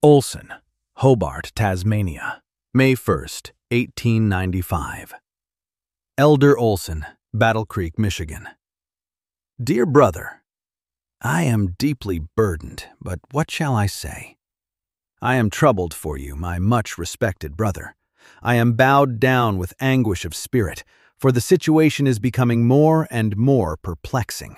Olson, Hobart, Tasmania, May 1st, 1895. Elder Olson, Battle Creek, Michigan. Dear brother, I am deeply burdened, but what shall I say? I am troubled for you, my much respected brother. I am bowed down with anguish of spirit, for the situation is becoming more and more perplexing.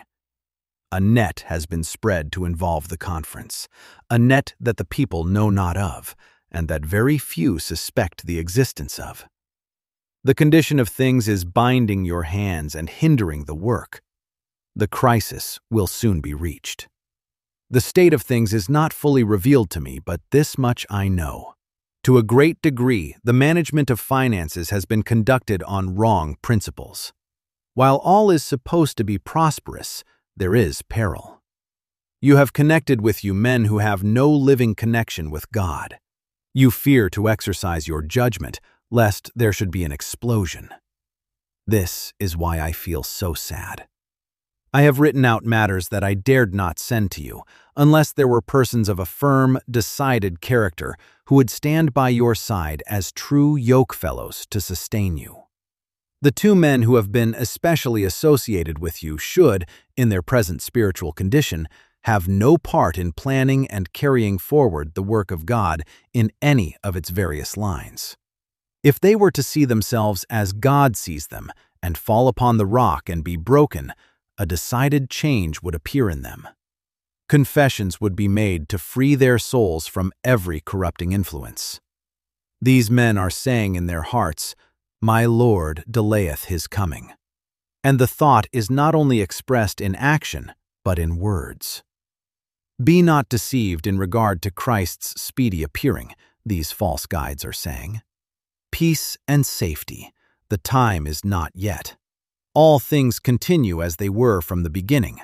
A net has been spread to involve the conference, a net that the people know not of, and that very few suspect the existence of. The condition of things is binding your hands and hindering the work. The crisis will soon be reached. The state of things is not fully revealed to me, but this much I know. To a great degree, the management of finances has been conducted on wrong principles. While all is supposed to be prosperous, there is peril. You have connected with you men who have no living connection with God. You fear to exercise your judgment, lest there should be an explosion. This is why I feel so sad. I have written out matters that I dared not send to you, unless there were persons of a firm, decided character who would stand by your side as true yokefellows to sustain you. The two men who have been especially associated with you should, in their present spiritual condition, have no part in planning and carrying forward the work of God in any of its various lines. If they were to see themselves as God sees them and fall upon the rock and be broken, a decided change would appear in them. Confessions would be made to free their souls from every corrupting influence. These men are saying in their hearts, "My Lord delayeth his coming." And the thought is not only expressed in action, but in words. Be not deceived in regard to Christ's speedy appearing, these false guides are saying. Peace and safety, the time is not yet. All things continue as they were from the beginning.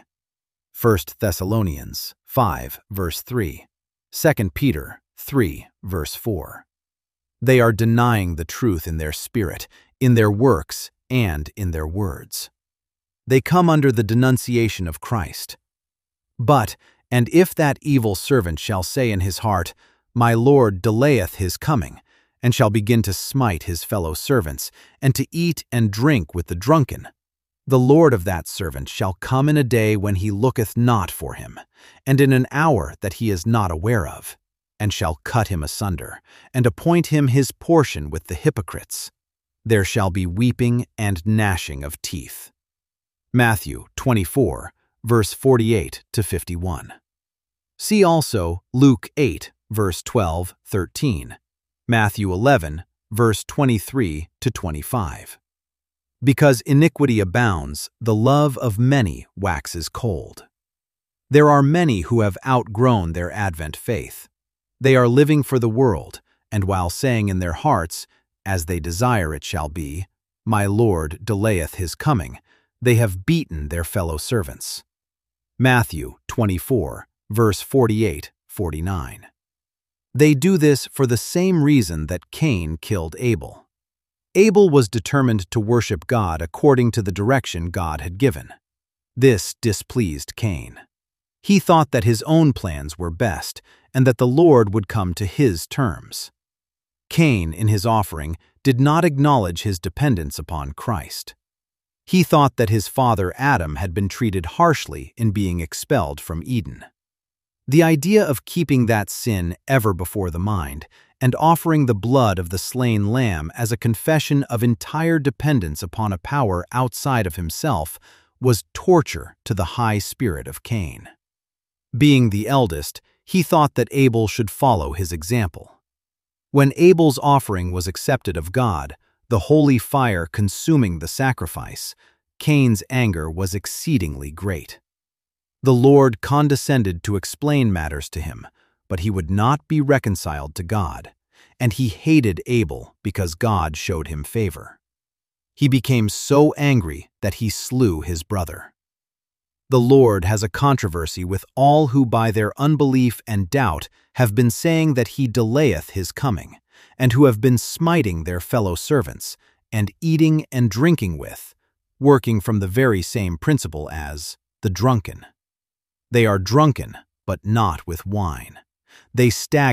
1 Thessalonians 5, verse 3, 2 Peter 3, verse 4. They are denying the truth in their spirit, in their works, and in their words. They come under the denunciation of Christ. But, and if that evil servant shall say in his heart, "My Lord delayeth his coming," and shall begin to smite his fellow servants, and to eat and drink with the drunken, the Lord of that servant shall come in a day when he looketh not for him, and in an hour that he is not aware of, and shall cut him asunder, and appoint him his portion with the hypocrites. There shall be weeping and gnashing of teeth. Matthew 24, verse 48 to 51. See also Luke 8, verse 12, 13, Matthew 11, verse 23 to 25. Because iniquity abounds, the love of many waxes cold. There are many who have outgrown their Advent faith. They are living for the world, and while saying in their hearts, as they desire it shall be, "My Lord delayeth his coming," they have beaten their fellow servants. Matthew 24, verse 48-49. They do this for the same reason that Cain killed Abel. Abel was determined to worship God according to the direction God had given. This displeased Cain. He thought that his own plans were best, and that the Lord would come to his terms. Cain, in his offering, did not acknowledge his dependence upon Christ. He thought that his father Adam had been treated harshly in being expelled from Eden. The idea of keeping that sin ever before the mind and offering the blood of the slain lamb as a confession of entire dependence upon a power outside of himself was torture to the high spirit of Cain. Being the eldest, he thought that Abel should follow his example. When Abel's offering was accepted of God, the holy fire consuming the sacrifice, Cain's anger was exceedingly great. The Lord condescended to explain matters to him, but he would not be reconciled to God, and he hated Abel because God showed him favor. He became so angry that he slew his brother. The Lord has a controversy with all who by their unbelief and doubt have been saying that he delayeth his coming, and who have been smiting their fellow servants, and eating and drinking with, working from the very same principle as the drunken. They are drunken, but not with wine. They stagger,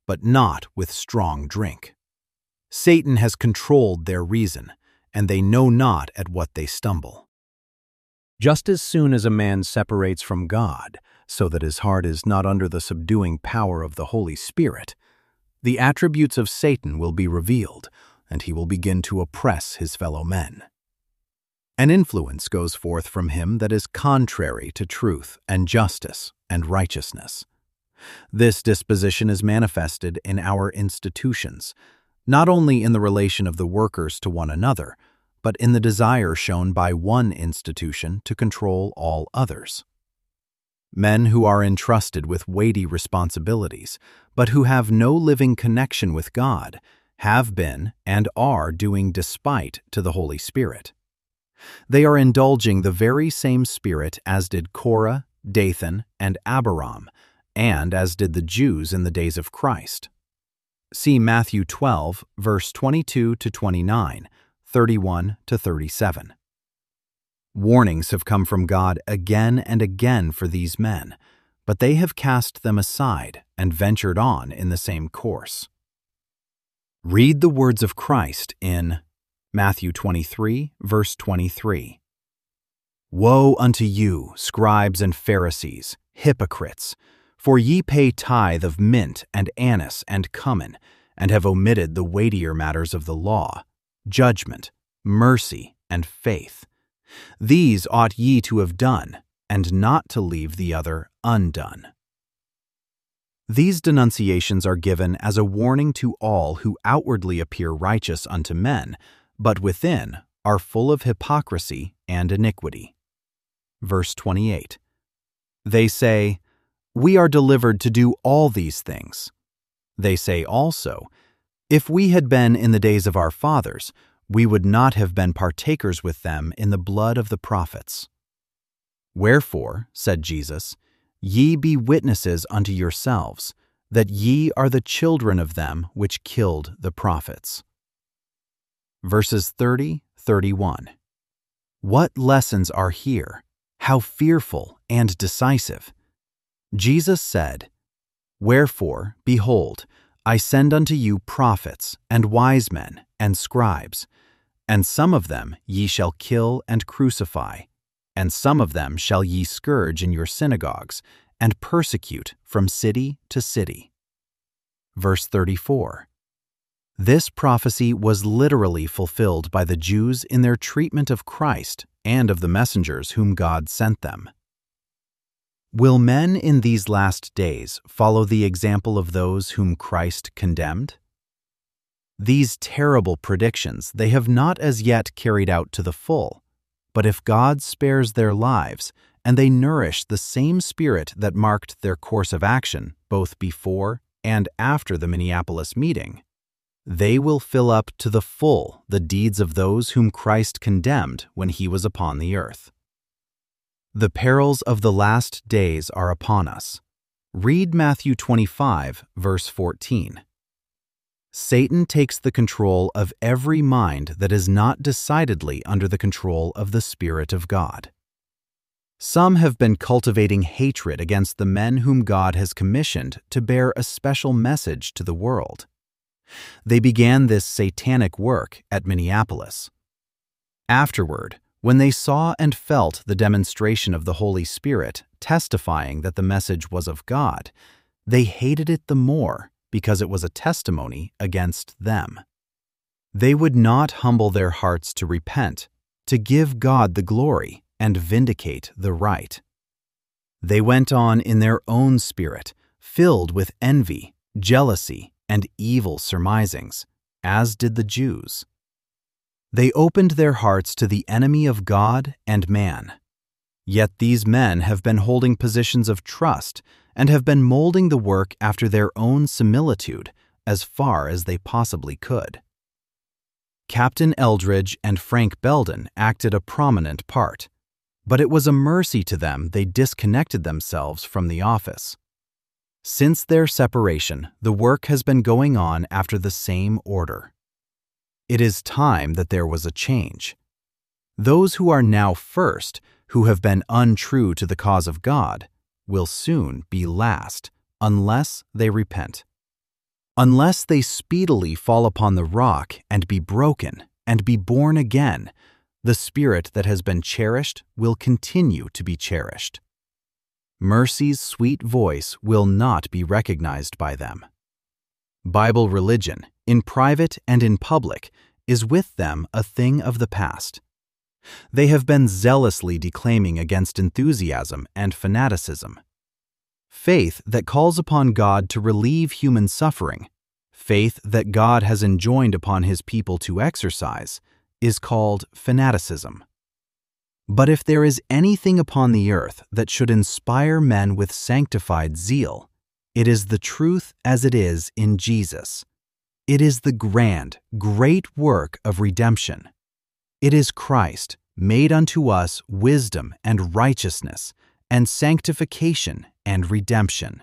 but not with strong drink. Satan has controlled their reason, and they know not at what they stumble. Just as soon as a man separates from God, so that his heart is not under the subduing power of the Holy Spirit, the attributes of Satan will be revealed, and he will begin to oppress his fellow men. An influence goes forth from him that is contrary to truth and justice and righteousness. This disposition is manifested in our institutions, not only in the relation of the workers to one another, but in the desire shown by one institution to control all others. Men who are entrusted with weighty responsibilities, but who have no living connection with God, have been and are doing despite to the Holy Spirit. They are indulging the very same spirit as did Korah, Dathan, and Abiram, and as did the Jews in the days of Christ. See Matthew 12, verse 22 to 29, 31 to 37. Warnings have come from God again and again for these men, but they have cast them aside and ventured on in the same course. Read the words of Christ in Matthew 23, verse 23. Woe unto you, scribes and Pharisees, hypocrites! For ye pay tithe of mint and anise and cumin, and have omitted the weightier matters of the law, judgment, mercy, and faith. These ought ye to have done, and not to leave the other undone. These denunciations are given as a warning to all who outwardly appear righteous unto men, but within are full of hypocrisy and iniquity. Verse 28. They say, We are delivered to do all these things. They say also, If we had been in the days of our fathers, we would not have been partakers with them in the blood of the prophets. Wherefore, said Jesus, ye be witnesses unto yourselves, that ye are the children of them which killed the prophets. Verses 30, 31. What lessons are here? How fearful and decisive! Jesus said, Wherefore, behold, I send unto you prophets, and wise men, and scribes, and some of them ye shall kill and crucify, and some of them shall ye scourge in your synagogues, and persecute from city to city. Verse 34. This prophecy was literally fulfilled by the Jews in their treatment of Christ and of the messengers whom God sent them. Will men in these last days follow the example of those whom Christ condemned? These terrible predictions they have not as yet carried out to the full, but if God spares their lives, and they nourish the same spirit that marked their course of action both before and after the Minneapolis meeting, they will fill up to the full the deeds of those whom Christ condemned when he was upon the earth. The perils of the last days are upon us. Read Matthew 25, verse 14. Satan takes the control of every mind that is not decidedly under the control of the Spirit of God. Some have been cultivating hatred against the men whom God has commissioned to bear a special message to the world. They began this satanic work at Minneapolis. Afterward, when they saw and felt the demonstration of the Holy Spirit testifying that the message was of God, they hated it the more because it was a testimony against them. They would not humble their hearts to repent, to give God the glory, and vindicate the right. They went on in their own spirit, filled with envy, jealousy, and evil surmisings, as did the Jews. They opened their hearts to the enemy of God and man. Yet these men have been holding positions of trust and have been molding the work after their own similitude as far as they possibly could. Captain Eldridge and Frank Belden acted a prominent part, but it was a mercy to them they disconnected themselves from the office. Since their separation, the work has been going on after the same order. It is time that there was a change. Those who are now first, who have been untrue to the cause of God, will soon be last, unless they repent. Unless they speedily fall upon the rock and be broken and be born again, the spirit that has been cherished will continue to be cherished. Mercy's sweet voice will not be recognized by them. Bible religion, in private and in public, is with them a thing of the past. They have been zealously declaiming against enthusiasm and fanaticism. Faith that calls upon God to relieve human suffering, faith that God has enjoined upon His people to exercise, is called fanaticism. But if there is anything upon the earth that should inspire men with sanctified zeal, it is the truth as it is in Jesus. It is the grand, great work of redemption. It is Christ, made unto us wisdom and righteousness, and sanctification and redemption.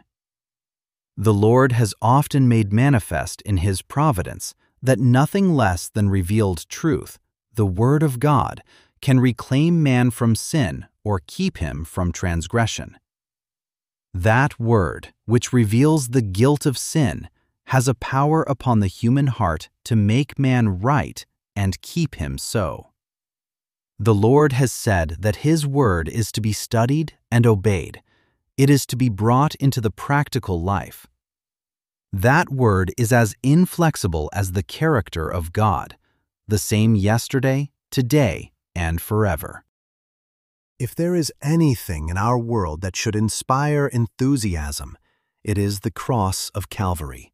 The Lord has often made manifest in His providence that nothing less than revealed truth, the Word of God, can reclaim man from sin or keep him from transgression. That Word, which reveals the guilt of sin, has a power upon the human heart to make man right and keep him so. The Lord has said that His Word is to be studied and obeyed. It is to be brought into the practical life. That Word is as inflexible as the character of God, the same yesterday, today, and forever. If there is anything in our world that should inspire enthusiasm, it is the cross of Calvary.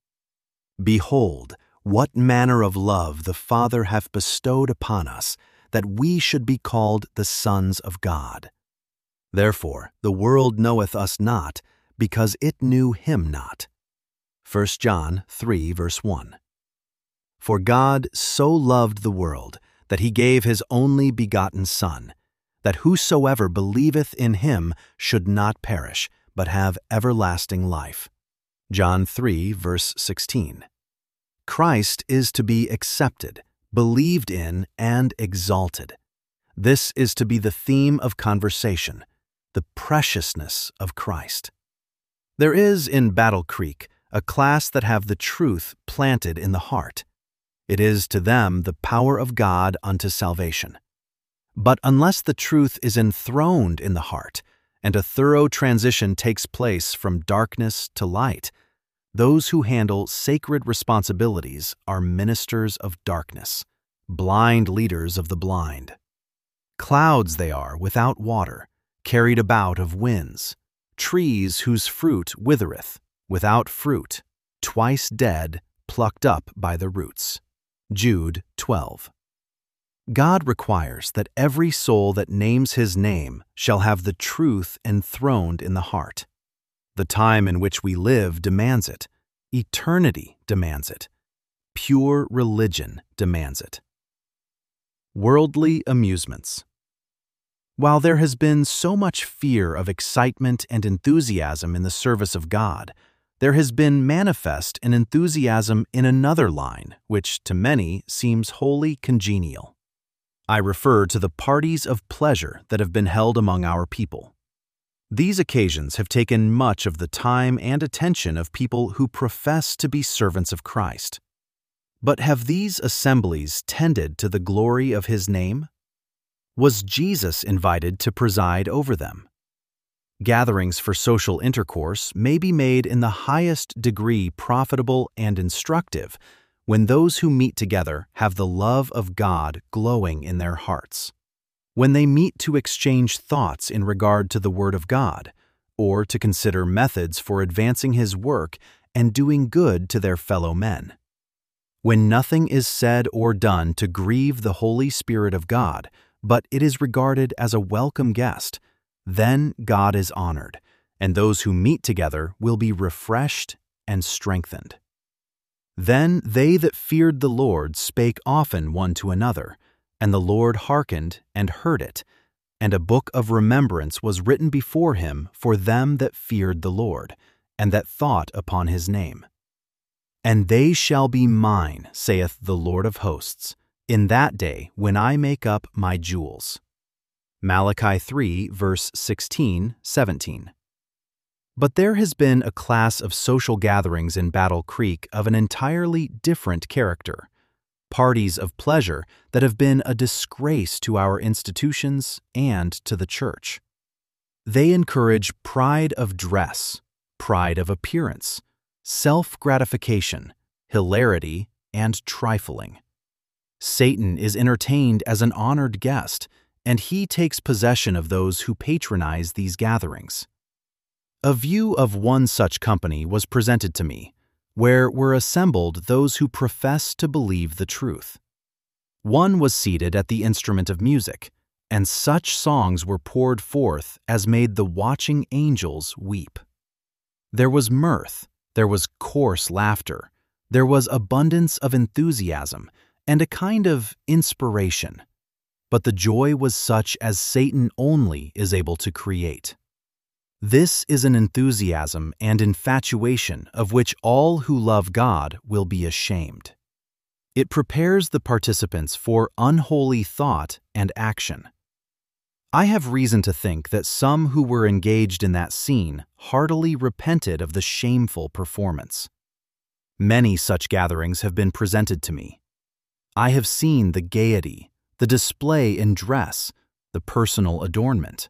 Behold, what manner of love the Father hath bestowed upon us, that we should be called the sons of God. Therefore the world knoweth us not, because it knew Him not. 1 John 3, verse 1. For God so loved the world, that He gave His only begotten Son, that whosoever believeth in Him should not perish, but have everlasting life. John 3, verse 16. Christ is to be accepted, believed in, and exalted. This is to be the theme of conversation, the preciousness of Christ. There is in Battle Creek a class that have the truth planted in the heart. It is to them the power of God unto salvation. But unless the truth is enthroned in the heart, and a thorough transition takes place from darkness to light, those who handle sacred responsibilities are ministers of darkness, blind leaders of the blind. Clouds they are without water, carried about of winds, trees whose fruit withereth, without fruit, twice dead, plucked up by the roots. Jude 12. God requires that every soul that names His name shall have the truth enthroned in the heart. The time in which we live demands it. Eternity demands it. Pure religion demands it. Worldly amusements. While there has been so much fear of excitement and enthusiasm in the service of God, there has been manifest an enthusiasm in another line, which to many seems wholly congenial. I refer to the parties of pleasure that have been held among our people. These occasions have taken much of the time and attention of people who profess to be servants of Christ. But have these assemblies tended to the glory of His name? Was Jesus invited to preside over them? Gatherings for social intercourse may be made in the highest degree profitable and instructive when those who meet together have the love of God glowing in their hearts. When they meet to exchange thoughts in regard to the Word of God, or to consider methods for advancing His work and doing good to their fellow men. When nothing is said or done to grieve the Holy Spirit of God, but it is regarded as a welcome guest, then God is honored, and those who meet together will be refreshed and strengthened. Then they that feared the Lord spake often one to another, and the Lord hearkened and heard it, and a book of remembrance was written before Him for them that feared the Lord, and that thought upon His name. And they shall be mine, saith the Lord of hosts, in that day when I make up my jewels. Malachi 3, verse 16, 17. But there has been a class of social gatherings in Battle Creek of an entirely different character. Parties of pleasure that have been a disgrace to our institutions and to the church. They encourage pride of dress, pride of appearance, self-gratification, hilarity, and trifling. Satan is entertained as an honored guest, and he takes possession of those who patronize these gatherings. A view of one such company was presented to me, where were assembled those who profess to believe the truth. One was seated at the instrument of music, and such songs were poured forth as made the watching angels weep. There was mirth, there was coarse laughter, there was abundance of enthusiasm, and a kind of inspiration. But the joy was such as Satan only is able to create. This is an enthusiasm and infatuation of which all who love God will be ashamed. It prepares the participants for unholy thought and action. I have reason to think that some who were engaged in that scene heartily repented of the shameful performance. Many such gatherings have been presented to me. I have seen the gaiety, the display in dress, the personal adornment.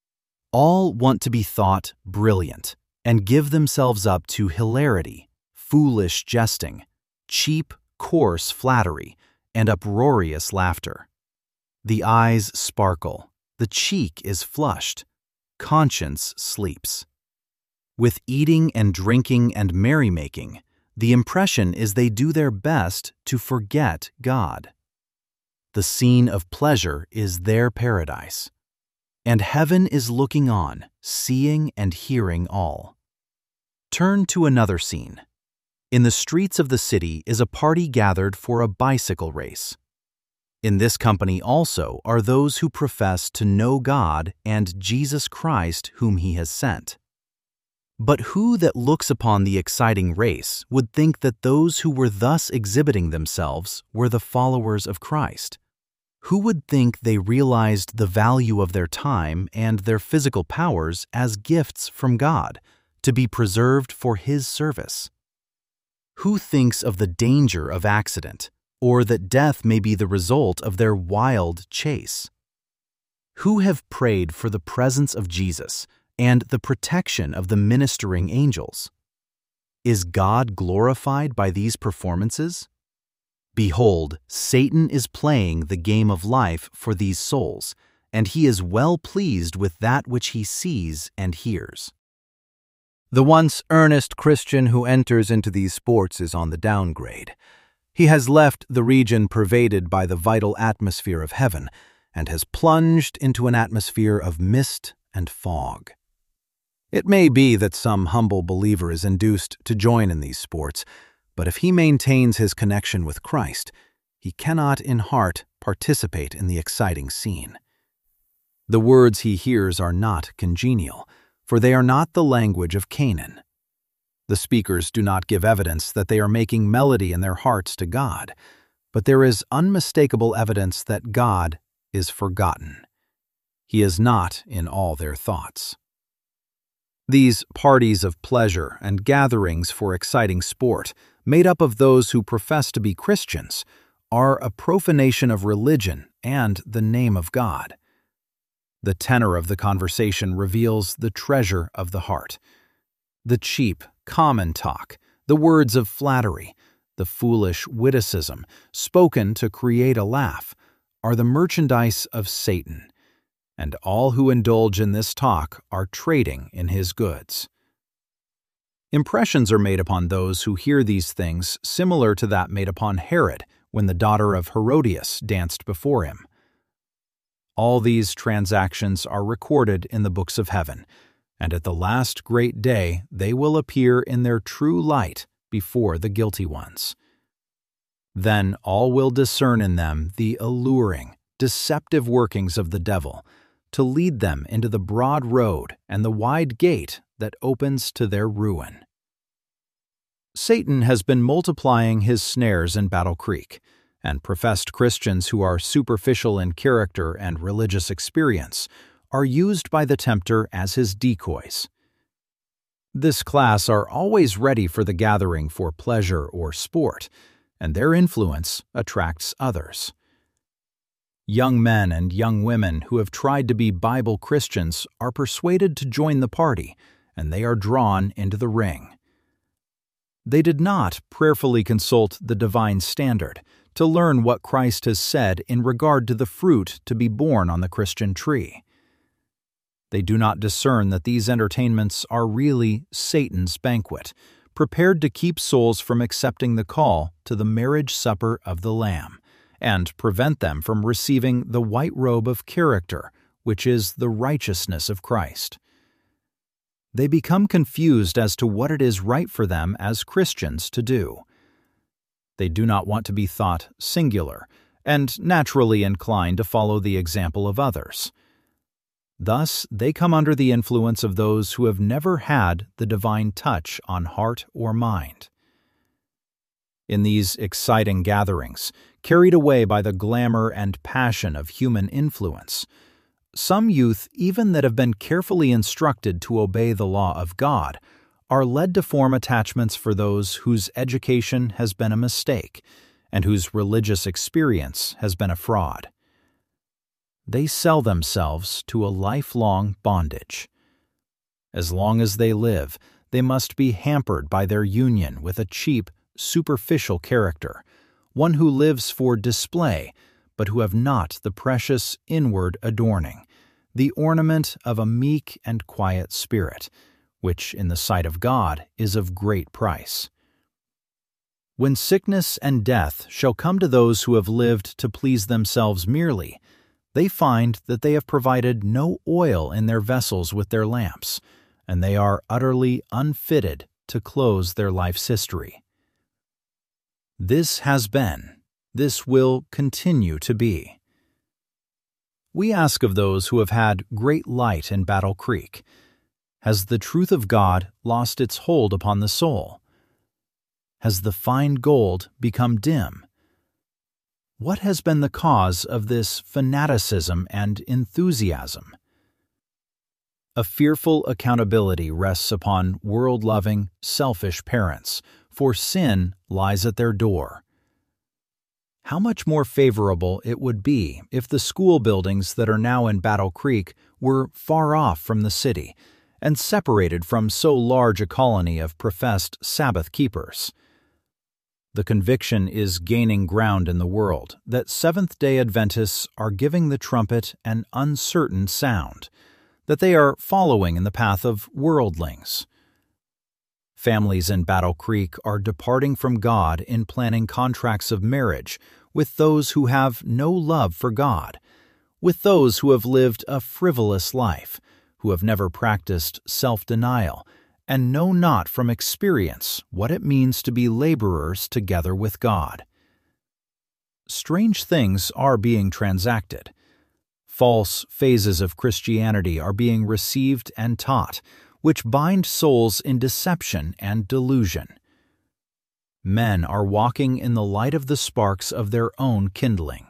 All want to be thought brilliant and give themselves up to hilarity, foolish jesting, cheap, coarse flattery, and uproarious laughter. The eyes sparkle, the cheek is flushed, conscience sleeps. With eating and drinking and merrymaking, the impression is they do their best to forget God. The scene of pleasure is their paradise. And heaven is looking on, seeing and hearing all. Turn to another scene. In the streets of the city is a party gathered for a bicycle race. In this company also are those who profess to know God and Jesus Christ whom He has sent. But who that looks upon the exciting race would think that those who were thus exhibiting themselves were the followers of Christ? Who would think they realized the value of their time and their physical powers as gifts from God, to be preserved for His service? Who thinks of the danger of accident, or that death may be the result of their wild chase? Who have prayed for the presence of Jesus and the protection of the ministering angels? Is God glorified by these performances? Behold, Satan is playing the game of life for these souls, and he is well pleased with that which he sees and hears. The once earnest Christian who enters into these sports is on the downgrade. He has left the region pervaded by the vital atmosphere of heaven and has plunged into an atmosphere of mist and fog. It may be that some humble believer is induced to join in these sports, but if he maintains his connection with Christ, he cannot in heart participate in the exciting scene. The words he hears are not congenial, for they are not the language of Canaan. The speakers do not give evidence that they are making melody in their hearts to God, but there is unmistakable evidence that God is forgotten. He is not in all their thoughts. These parties of pleasure and gatherings for exciting sport, made up of those who profess to be Christians, are a profanation of religion and the name of God. The tenor of the conversation reveals the treasure of the heart. The cheap, common talk, the words of flattery, the foolish witticism spoken to create a laugh, are the merchandise of Satan, and all who indulge in this talk are trading in his goods. Impressions are made upon those who hear these things similar to that made upon Herod when the daughter of Herodias danced before him. All these transactions are recorded in the books of heaven, and at the last great day they will appear in their true light before the guilty ones. Then all will discern in them the alluring, deceptive workings of the devil, to lead them into the broad road and the wide gate that opens to their ruin. Satan has been multiplying his snares in Battle Creek, and professed Christians who are superficial in character and religious experience are used by the tempter as his decoys. This class are always ready for the gathering for pleasure or sport, and their influence attracts others. Young men and young women who have tried to be Bible Christians are persuaded to join the party, and they are drawn into the ring. They did not prayerfully consult the divine standard to learn what Christ has said in regard to the fruit to be borne on the Christian tree. They do not discern that these entertainments are really Satan's banquet, prepared to keep souls from accepting the call to the marriage supper of the Lamb, and prevent them from receiving the white robe of character, which is the righteousness of Christ. They become confused as to what it is right for them as Christians to do. They do not want to be thought singular, and naturally inclined to follow the example of others. Thus, they come under the influence of those who have never had the divine touch on heart or mind. In these exciting gatherings, carried away by the glamour and passion of human influence, some youth, even that have been carefully instructed to obey the law of God, are led to form attachments for those whose education has been a mistake and whose religious experience has been a fraud. They sell themselves to a lifelong bondage. As long as they live, they must be hampered by their union with a cheap, superficial character, one who lives for display, but who have not the precious inward adorning, the ornament of a meek and quiet spirit, which in the sight of God is of great price. When sickness and death shall come to those who have lived to please themselves merely, they find that they have provided no oil in their vessels with their lamps, and they are utterly unfitted to close their life's history. This has been, this will continue to be. We ask of those who have had great light in Battle Creek, has the truth of God lost its hold upon the soul? Has the fine gold become dim? What has been the cause of this fanaticism and enthusiasm? A fearful accountability rests upon world-loving, selfish parents, for sin lies at their door. How much more favorable it would be if the school buildings that are now in Battle Creek were far off from the city and separated from so large a colony of professed Sabbath keepers. The conviction is gaining ground in the world that Seventh-day Adventists are giving the trumpet an uncertain sound, that they are following in the path of worldlings. Families in Battle Creek are departing from God in planning contracts of marriage with those who have no love for God, with those who have lived a frivolous life, who have never practiced self-denial, and know not from experience what it means to be laborers together with God. Strange things are being transacted. False phases of Christianity are being received and taught, which bind souls in deception and delusion. Men are walking in the light of the sparks of their own kindling.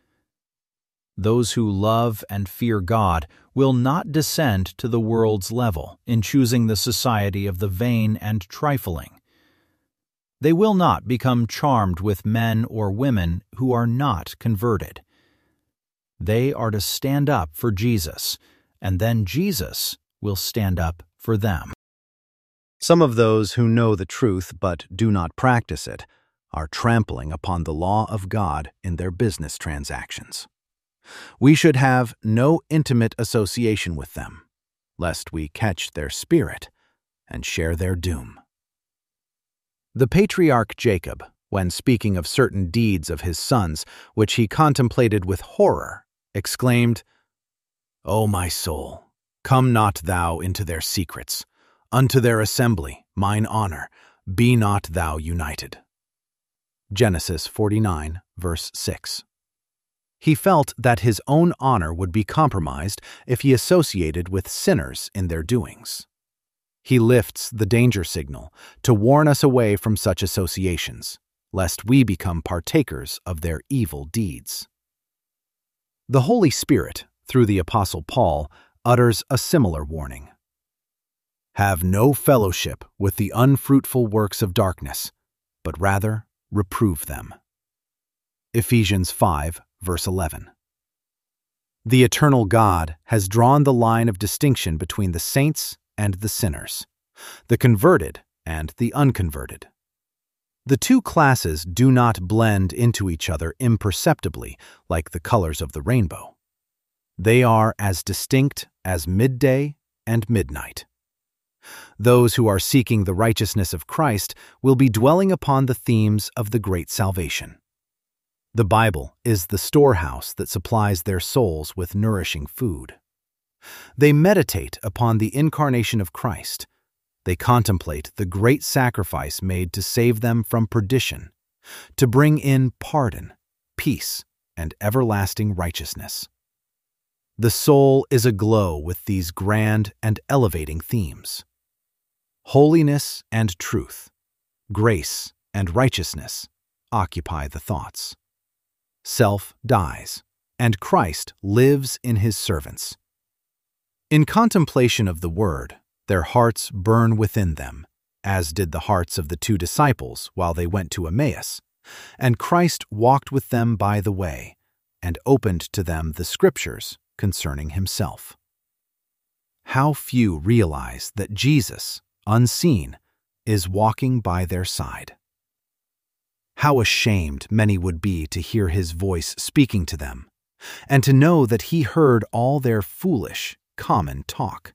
Those who love and fear God will not descend to the world's level in choosing the society of the vain and trifling. They will not become charmed with men or women who are not converted. They are to stand up for Jesus, and then Jesus will stand up for them. Some of those who know the truth but do not practice it are trampling upon the law of God in their business transactions. We should have no intimate association with them, lest we catch their spirit and share their doom. The patriarch Jacob, when speaking of certain deeds of his sons, which he contemplated with horror, exclaimed, "O my soul, come not thou into their secrets, unto their assembly, mine honor, be not thou united." Genesis 49, verse 6. He felt that his own honor would be compromised if he associated with sinners in their doings. He lifts the danger signal to warn us away from such associations, lest we become partakers of their evil deeds. The Holy Spirit, through the Apostle Paul, utters a similar warning. Have no fellowship with the unfruitful works of darkness, but rather reprove them. Ephesians 5, verse 11. The eternal God has drawn the line of distinction between the saints and the sinners, the converted and the unconverted. The two classes do not blend into each other imperceptibly like the colors of the rainbow. They are as distinct as midday and midnight. Those who are seeking the righteousness of Christ will be dwelling upon the themes of the great salvation. The Bible is the storehouse that supplies their souls with nourishing food. They meditate upon the incarnation of Christ. They contemplate the great sacrifice made to save them from perdition, to bring in pardon, peace, and everlasting righteousness. The soul is aglow with these grand and elevating themes. Holiness and truth, grace and righteousness occupy the thoughts. Self dies, and Christ lives in his servants. In contemplation of the Word, their hearts burn within them, as did the hearts of the two disciples while they went to Emmaus, and Christ walked with them by the way, and opened to them the Scriptures concerning himself. How few realize that Jesus, unseen, is walking by their side. How ashamed many would be to hear his voice speaking to them, and to know that he heard all their foolish, common talk.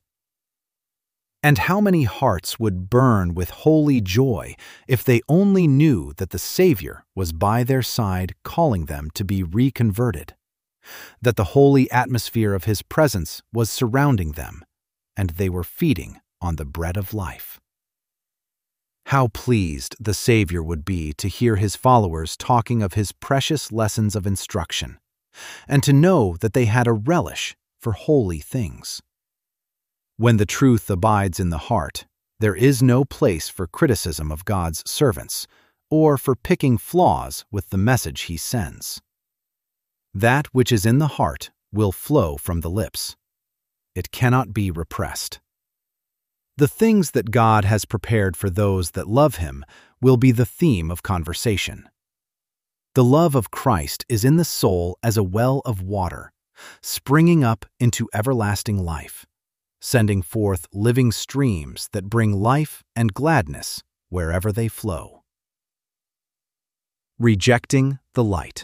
And how many hearts would burn with holy joy if they only knew that the Savior was by their side calling them to be reconverted, that the holy atmosphere of his presence was surrounding them, and they were feeding on the bread of life. How pleased the Savior would be to hear his followers talking of his precious lessons of instruction, and to know that they had a relish for holy things. When the truth abides in the heart, there is no place for criticism of God's servants, or for picking flaws with the message he sends. That which is in the heart will flow from the lips. It cannot be repressed. The things that God has prepared for those that love him will be the theme of conversation. The love of Christ is in the soul as a well of water, springing up into everlasting life, sending forth living streams that bring life and gladness wherever they flow. Rejecting the light.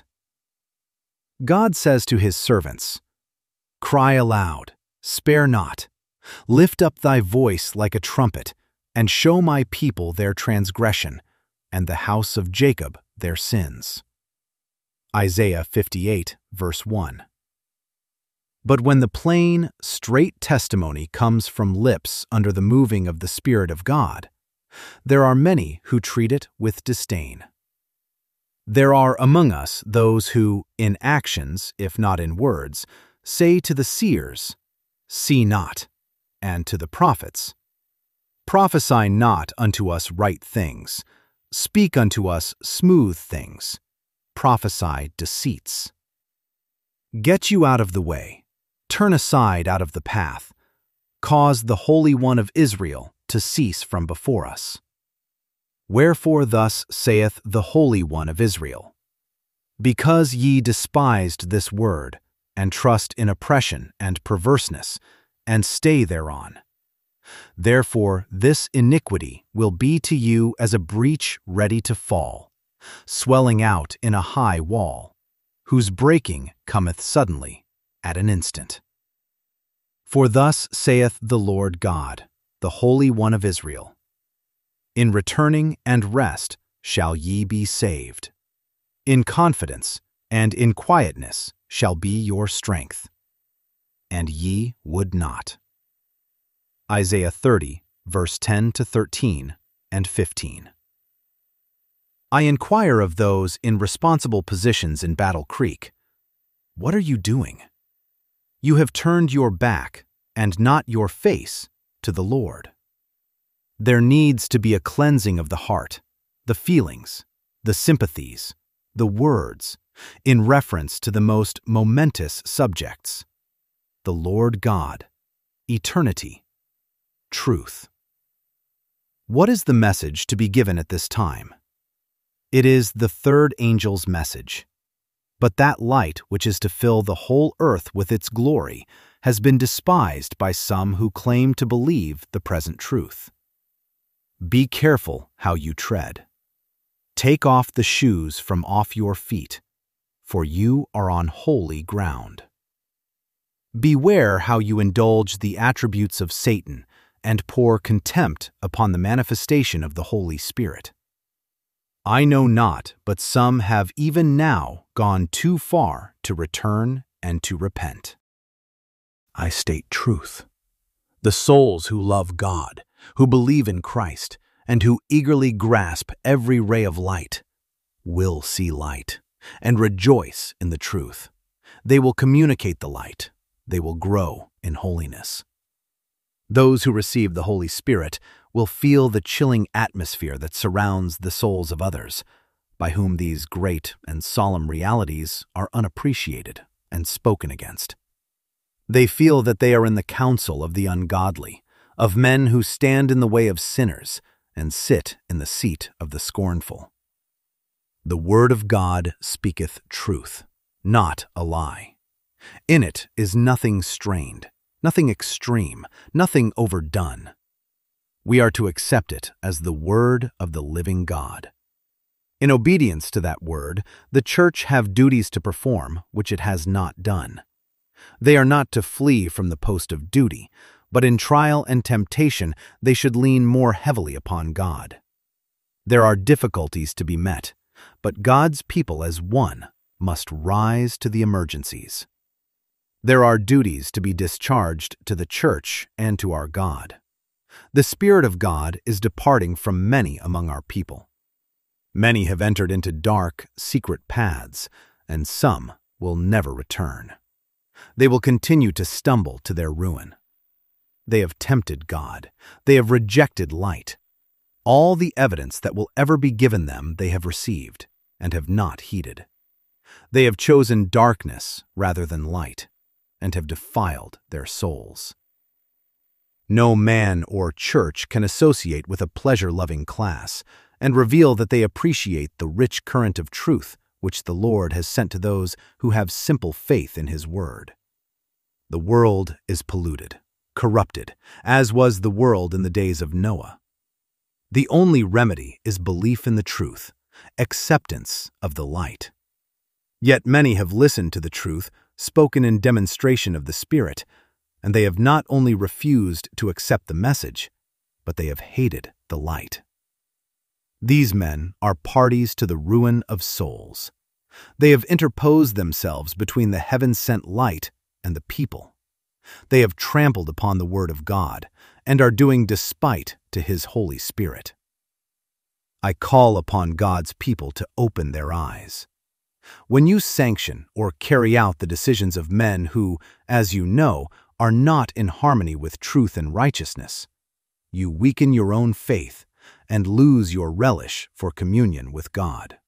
God says to his servants, "Cry aloud, spare not. Lift up thy voice like a trumpet, and show my people their transgression, and the house of Jacob their sins." Isaiah 58, verse 1. But when the plain, straight testimony comes from lips under the moving of the Spirit of God, there are many who treat it with disdain. There are among us those who, in actions, if not in words, say to the seers, "See not," and to the prophets, "Prophesy not unto us right things, speak unto us smooth things, prophesy deceits." Get you out of the way, turn aside out of the path, cause the Holy One of Israel to cease from before us. Wherefore thus saith the Holy One of Israel, Because ye despised this word, and trust in oppression and perverseness, and stay thereon. Therefore this iniquity will be to you as a breach ready to fall, swelling out in a high wall, whose breaking cometh suddenly, at an instant. For thus saith the Lord God, the Holy One of Israel, In returning and rest shall ye be saved. In confidence and in quietness shall be your strength. And ye would not. Isaiah 30, verse 10 to 13 and 15. I inquire of those in responsible positions in Battle Creek, what are you doing? You have turned your back and not your face to the Lord. There needs to be a cleansing of the heart, the feelings, the sympathies, the words, in reference to the most momentous subjects: the Lord God, eternity, truth. What is the message to be given at this time? It is the third angel's message. But that light which is to fill the whole earth with its glory has been despised by some who claim to believe the present truth. Be careful how you tread. Take off the shoes from off your feet, for you are on holy ground. Beware how you indulge the attributes of Satan and pour contempt upon the manifestation of the Holy Spirit. I know not, but some have even now gone too far to return and to repent. I state truth. The souls who love God, who believe in Christ, and who eagerly grasp every ray of light, will see light and rejoice in the truth. They will communicate the light. They will grow in holiness. Those who receive the Holy Spirit will feel the chilling atmosphere that surrounds the souls of others, by whom these great and solemn realities are unappreciated and spoken against. They feel that they are in the council of the ungodly, of men who stand in the way of sinners and sit in the seat of the scornful. The word of God speaketh truth, not a lie. In it is nothing strained, nothing extreme, nothing overdone. We are to accept it as the word of the living God. In obedience to that word, the church have duties to perform which it has not done. They are not to flee from the post of duty, but in trial and temptation they should lean more heavily upon God. There are difficulties to be met, but God's people as one must rise to the emergencies. There are duties to be discharged to the church and to our God. The Spirit of God is departing from many among our people. Many have entered into dark, secret paths, and some will never return. They will continue to stumble to their ruin. They have tempted God. They have rejected light. All the evidence that will ever be given them they have received, and have not heeded. They have chosen darkness rather than light, and have defiled their souls. No man or church can associate with a pleasure-loving class and reveal that they appreciate the rich current of truth which the Lord has sent to those who have simple faith in His word. The world is polluted, corrupted, as was the world in the days of Noah. The only remedy is belief in the truth, acceptance of the light. Yet many have listened to the truth spoken in demonstration of the Spirit, and they have not only refused to accept the message, but they have hated the light. These men are parties to the ruin of souls. They have interposed themselves between the heaven-sent light and the people. They have trampled upon the word of God and are doing despite to His Holy Spirit. I call upon God's people to open their eyes. When you sanction or carry out the decisions of men who, as you know, are not in harmony with truth and righteousness, you weaken your own faith and lose your relish for communion with God.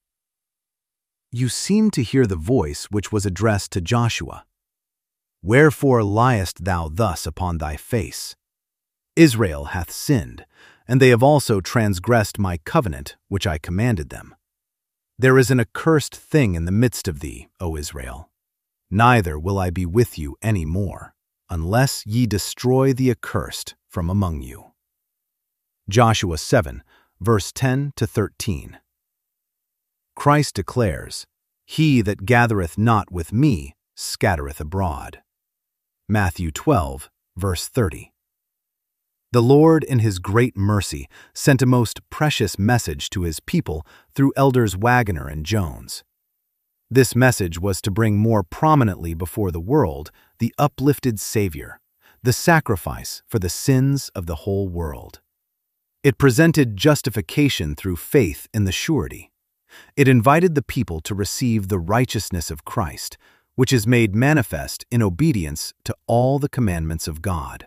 You seem to hear the voice which was addressed to Joshua. Wherefore liest thou thus upon thy face? Israel hath sinned, and they have also transgressed my covenant which I commanded them. There is an accursed thing in the midst of thee, O Israel. Neither will I be with you any more, unless ye destroy the accursed from among you. Joshua 7, verse 10 to 13. Christ declares, He that gathereth not with me scattereth abroad. Matthew 12, verse 30. The Lord, in His great mercy, sent a most precious message to His people through Elders Waggoner and Jones. This message was to bring more prominently before the world the uplifted Savior, the sacrifice for the sins of the whole world. It presented justification through faith in the surety. It invited the people to receive the righteousness of Christ, which is made manifest in obedience to all the commandments of God.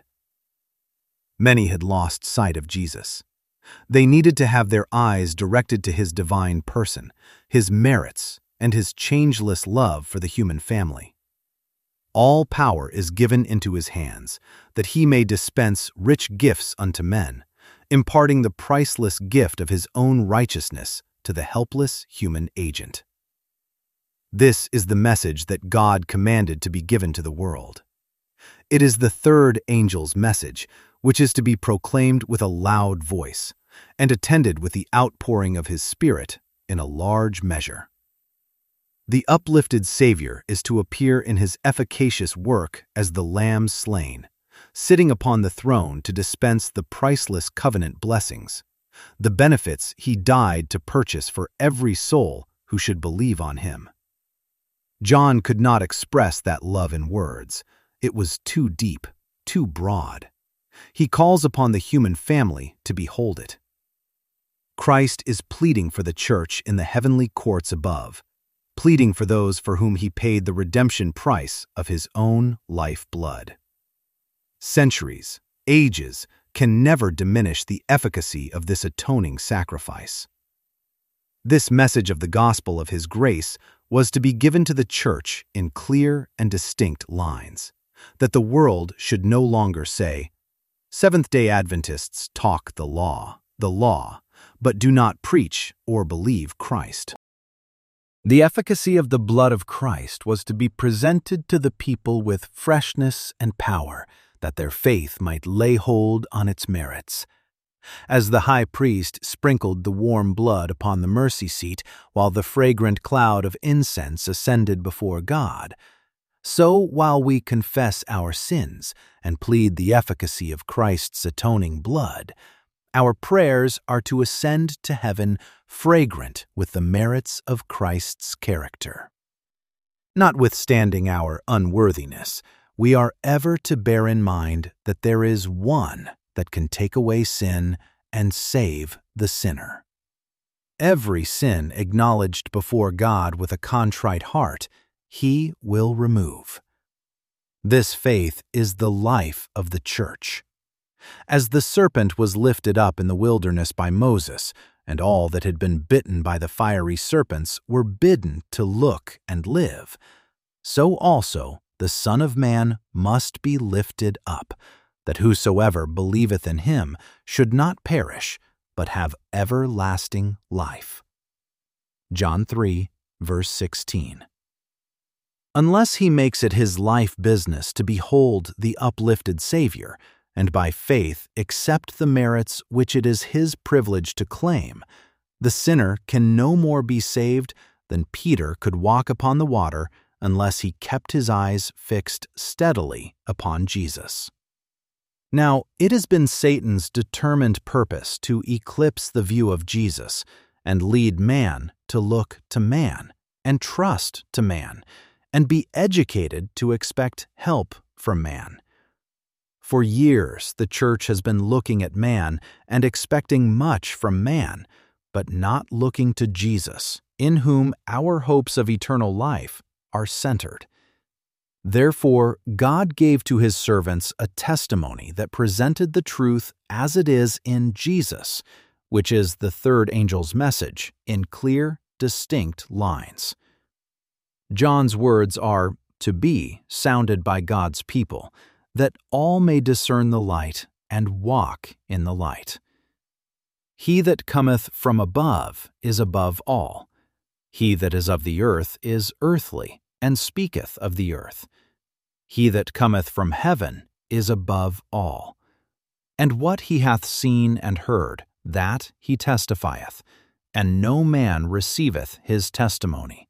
Many had lost sight of Jesus. They needed to have their eyes directed to His divine person, His merits, and His changeless love for the human family. All power is given into His hands, that He may dispense rich gifts unto men, imparting the priceless gift of his own righteousness to the helpless human agent. This is the message that God commanded to be given to the world. It is the third angel's message, which is to be proclaimed with a loud voice and attended with the outpouring of his Spirit in a large measure. The uplifted Savior is to appear in his efficacious work as the Lamb slain, sitting upon the throne to dispense the priceless covenant blessings, the benefits he died to purchase for every soul who should believe on him. John could not express that love in words. It was too deep, too broad. He calls upon the human family to behold it. Christ is pleading for the church in the heavenly courts above, pleading for those for whom he paid the redemption price of his own life-blood. Centuries, ages, can never diminish the efficacy of this atoning sacrifice. This message of the gospel of his grace was to be given to the church in clear and distinct lines, that the world should no longer say, "Seventh-day Adventists talk the law, but do not preach or believe Christ." The efficacy of the blood of Christ was to be presented to the people with freshness and power, that their faith might lay hold on its merits. As the high priest sprinkled the warm blood upon the mercy seat while the fragrant cloud of incense ascended before God, so while we confess our sins and plead the efficacy of Christ's atoning blood, our prayers are to ascend to heaven fragrant with the merits of Christ's character. Notwithstanding our unworthiness, we are ever to bear in mind that there is one that can take away sin and save the sinner. Every sin acknowledged before God with a contrite heart, he will remove. This faith is the life of the church. As the serpent was lifted up in the wilderness by Moses, and all that had been bitten by the fiery serpents were bidden to look and live, so also the Son of Man must be lifted up, that whosoever believeth in him should not perish, but have everlasting life. John 3, verse 16. Unless he makes it his life business to behold the uplifted Savior, and by faith accept the merits which it is his privilege to claim, the sinner can no more be saved than Peter could walk upon the water unless he kept his eyes fixed steadily upon Jesus. Now, it has been Satan's determined purpose to eclipse the view of Jesus and lead man to look to man and trust to man and be educated to expect help from man. For years, the church has been looking at man and expecting much from man, but not looking to Jesus, in whom our hopes of eternal life are centered. Therefore, God gave to his servants a testimony that presented the truth as it is in Jesus, which is the third angel's message, in clear, distinct lines. John's words are to be sounded by God's people, that all may discern the light and walk in the light. He that cometh from above is above all. He that is of the earth is earthly, and speaketh of the earth. He that cometh from heaven is above all. And what he hath seen and heard, that he testifieth, and no man receiveth his testimony.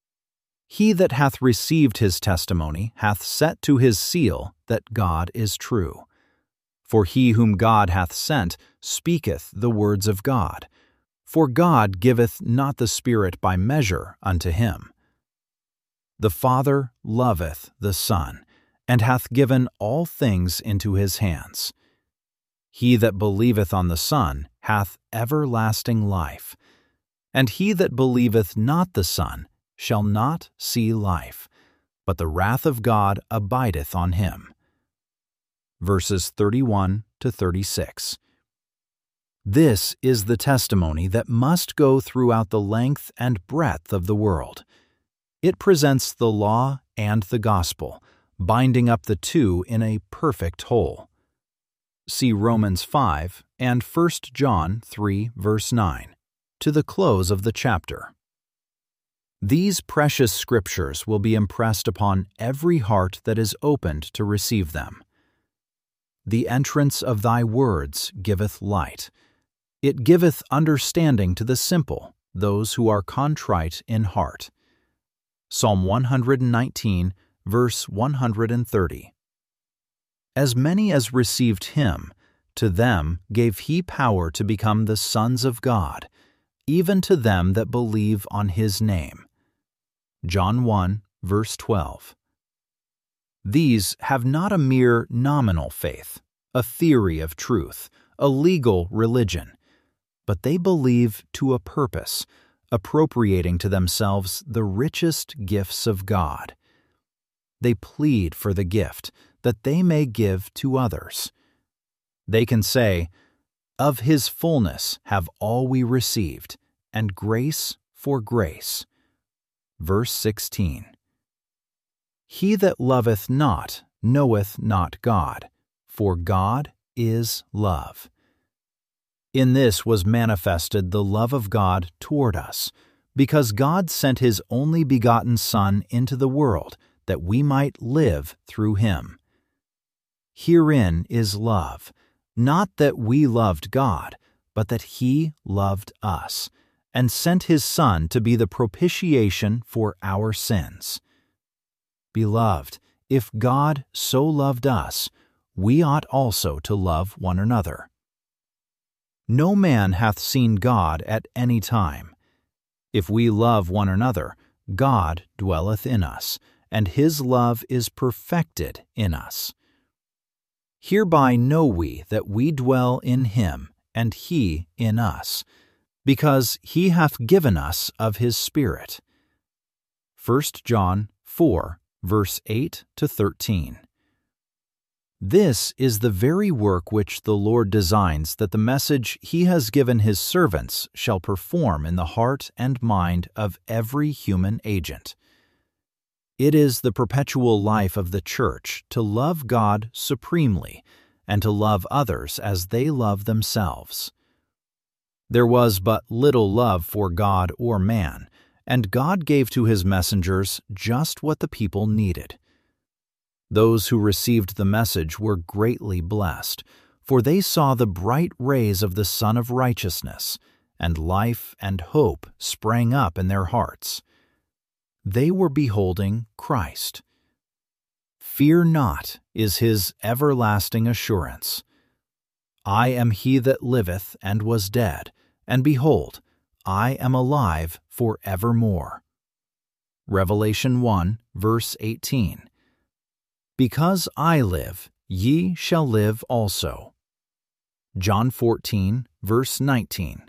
He that hath received his testimony hath set to his seal that God is true. For he whom God hath sent speaketh the words of God. For God giveth not the Spirit by measure unto him. The Father loveth the Son, and hath given all things into his hands. He that believeth on the Son hath everlasting life, and he that believeth not the Son shall not see life, but the wrath of God abideth on him. Verses 31 to 36. This is the testimony that must go throughout the length and breadth of the world. It presents the law and the gospel, binding up the two in a perfect whole. see Romans 5 and 1 John 3, verse 9, to the close of the chapter. These precious scriptures will be impressed upon every heart that is opened to receive them. The entrance of thy words giveth light. It giveth understanding to the simple, those who are contrite in heart. Psalm 119, verse 130. As many as received him, to them gave he power to become the sons of God, even to them that believe on his name. John 1, verse 12. These have not a mere nominal faith, a theory of truth, a legal religion, but they believe to a purpose, appropriating to themselves the richest gifts of God. They plead for the gift that they may give to others. They can say, "Of his fullness have all we received, and grace for grace." Verse 16. He that loveth not knoweth not God, for God is love. In this was manifested the love of God toward us, because God sent his only begotten Son into the world, that we might live through him. Herein is love, not that we loved God, but that he loved us, and sent his Son to be the propitiation for our sins. Beloved, if God so loved us, we ought also to love one another. No man hath seen God at any time. If we love one another, God dwelleth in us, and his love is perfected in us. Hereby know we that we dwell in him, and he in us, because he hath given us of his Spirit. 1 John 4, verse 8 to 13. This is the very work which the Lord designs that the message he has given his servants shall perform in the heart and mind of every human agent. It is the perpetual life of the Church to love God supremely and to love others as they love themselves. There was but little love for God or man, and God gave to his messengers just what the people needed. Those who received the message were greatly blessed, for they saw the bright rays of the Sun of Righteousness, and life and hope sprang up in their hearts. They were beholding Christ. Fear not is his everlasting assurance. I am he that liveth and was dead, and behold, I am alive for evermore. Revelation 1, verse 18. Because I live, ye shall live also. John 14, verse 19.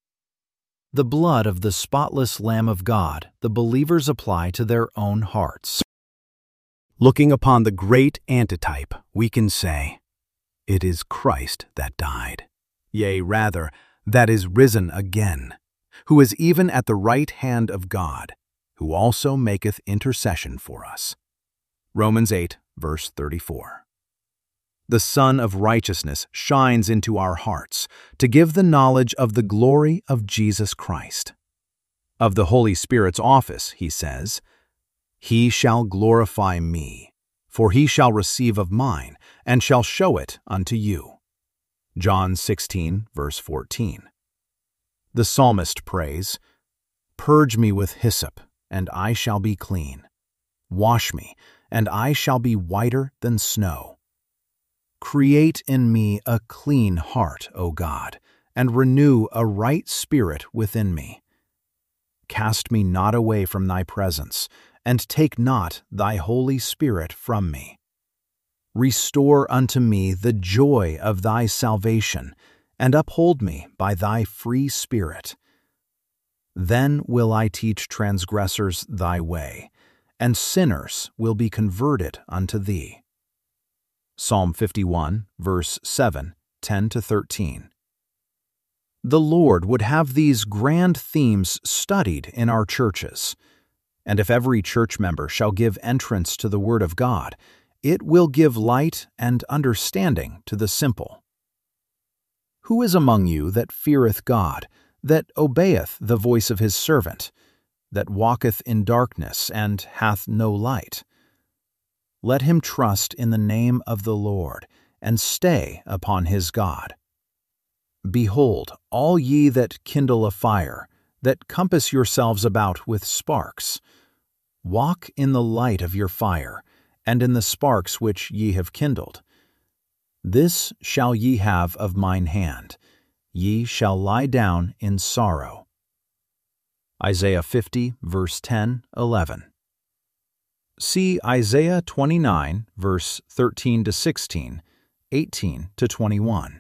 The blood of the spotless Lamb of God the believers apply to their own hearts. Looking upon the great antitype, we can say, it is Christ that died, yea, rather, that is risen again, who is even at the right hand of God, who also maketh intercession for us. Romans 8, verse 34. The Sun of Righteousness shines into our hearts to give the knowledge of the glory of Jesus Christ. Of the Holy Spirit's office, he says, He shall glorify me, for he shall receive of mine, and shall show it unto you. John 16, verse 14. The psalmist prays, Purge me with hyssop, and I shall be clean. Wash me, and I shall be whiter than snow. Create in me a clean heart, O God, and renew a right spirit within me. Cast me not away from thy presence, and take not thy Holy Spirit from me. Restore unto me the joy of thy salvation, and uphold me by thy free Spirit. Then will I teach transgressors thy way, and sinners will be converted unto thee. Psalm 51, verse 7, 10-13. The Lord would have these grand themes studied in our churches, and if every church member shall give entrance to the Word of God, it will give light and understanding to the simple. Who is among you that feareth God, that obeyeth the voice of his servant, that walketh in darkness and hath no light? Let him trust in the name of the Lord, and stay upon his God. Behold, all ye that kindle a fire, that compass yourselves about with sparks, walk in the light of your fire, and in the sparks which ye have kindled. This shall ye have of mine hand. Ye shall lie down in sorrow. Isaiah 50, verse 10, 11. See Isaiah 29, verse 13 to 16, 18 to 21.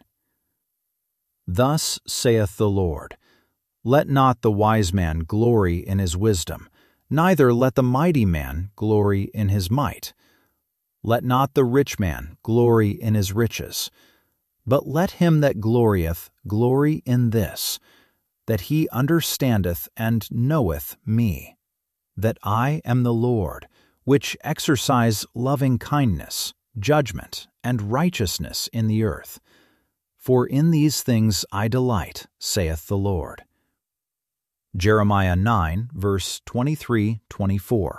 Thus saith the Lord, Let not the wise man glory in his wisdom, neither let the mighty man glory in his might. Let not the rich man glory in his riches, but let him that glorieth glory in this, that he understandeth and knoweth me, that I am the Lord, which exercise loving kindness, judgment, and righteousness in the earth. For in these things I delight, saith the Lord. Jeremiah 9, verse 23-24.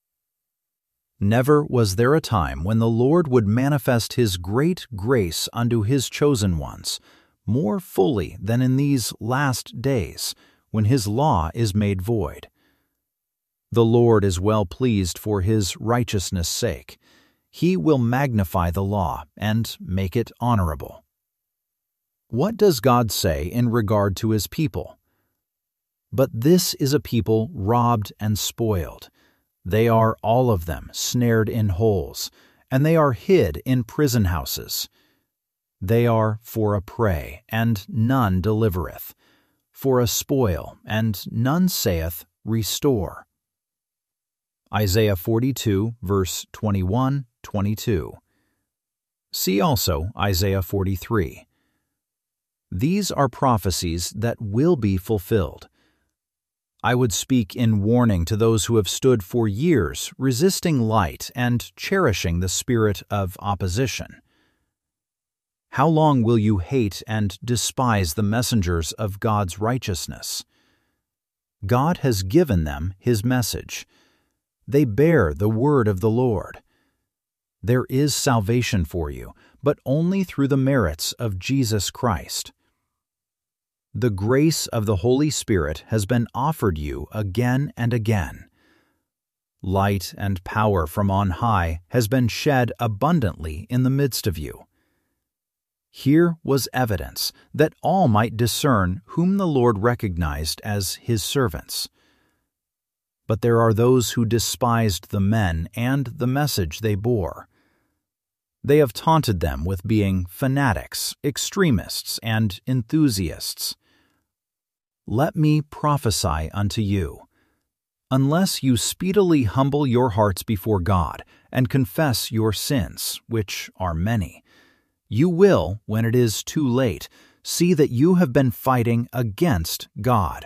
Never was there a time when the Lord would manifest his great grace unto his chosen ones, more fully than in these last days, when his law is made void. The Lord is well pleased for his righteousness' sake. He will magnify the law and make it honorable. What does God say in regard to his people? But this is a people robbed and spoiled. They are all of them snared in holes, and they are hid in prison houses. They are for a prey, and none delivereth, for a spoil, and none saith, Restore. Isaiah 42, verse 21, 22. See also Isaiah 43. These are prophecies that will be fulfilled. I would speak in warning to those who have stood for years resisting light and cherishing the spirit of opposition. How long will you hate and despise the messengers of God's righteousness? God has given them his message. They bear the word of the Lord. There is salvation for you, but only through the merits of Jesus Christ. The grace of the Holy Spirit has been offered you again and again. Light and power from on high has been shed abundantly in the midst of you. Here was evidence that all might discern whom the Lord recognized as his servants. But there are those who despised the men and the message they bore. They have taunted them with being fanatics, extremists, and enthusiasts. Let me prophesy unto you. Unless you speedily humble your hearts before God and confess your sins, which are many, you will, when it is too late, see that you have been fighting against God.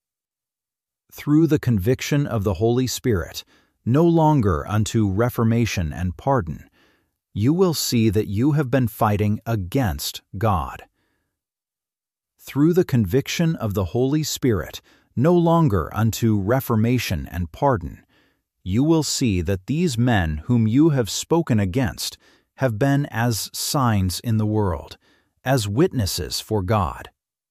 Through the conviction of the Holy Spirit, no longer unto reformation and pardon, you will see that you have been fighting against God. Through the conviction of the Holy Spirit, no longer unto reformation and pardon, you will see that these men whom you have spoken against have been as signs in the world, as witnesses for God.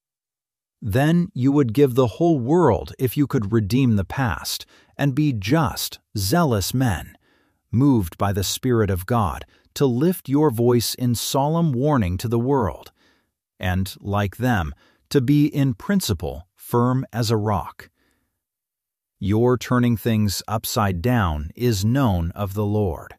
Then you would give the whole world if you could redeem the past, and be just, zealous men, moved by the Spirit of God to lift your voice in solemn warning to the world, and, like them, to be in principle firm as a rock. Your turning things upside down is known of the Lord.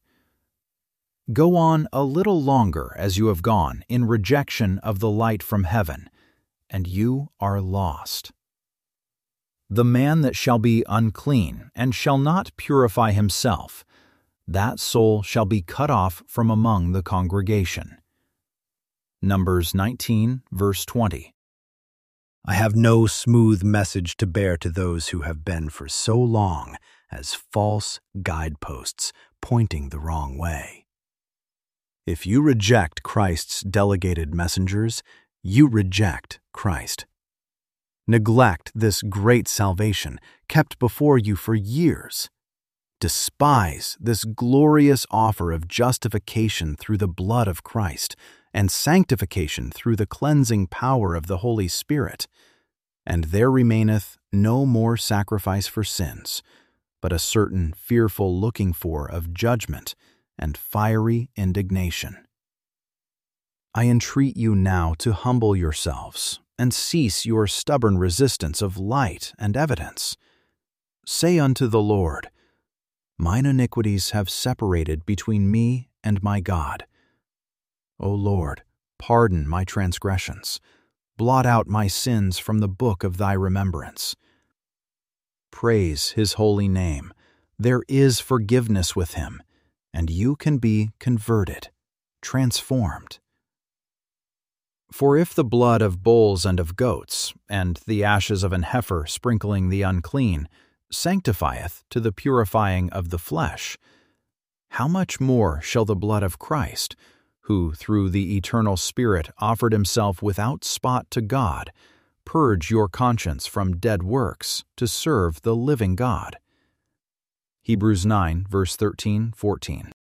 Go on a little longer as you have gone in rejection of the light from heaven, and you are lost. The man that shall be unclean and shall not purify himself, that soul shall be cut off from among the congregation. Numbers 19, verse 20. I have no smooth message to bear to those who have been for so long as false guideposts pointing the wrong way. If you reject Christ's delegated messengers, you reject Christ. Neglect this great salvation kept before you for years. Despise this glorious offer of justification through the blood of Christ and sanctification through the cleansing power of the Holy Spirit. And there remaineth no more sacrifice for sins, but a certain fearful looking for of judgment and fiery indignation. I entreat you now to humble yourselves and cease your stubborn resistance of light and evidence. Say unto the Lord, Mine iniquities have separated between me and my God. O Lord, pardon my transgressions. Blot out my sins from the book of thy remembrance. Praise his holy name. There is forgiveness with him, and you can be converted, transformed. For if the blood of bulls and of goats, and the ashes of an heifer sprinkling the unclean, sanctifieth to the purifying of the flesh, how much more shall the blood of Christ, who through the eternal Spirit offered himself without spot to God, purge your conscience from dead works to serve the living God? Hebrews 9, verse 13, 14.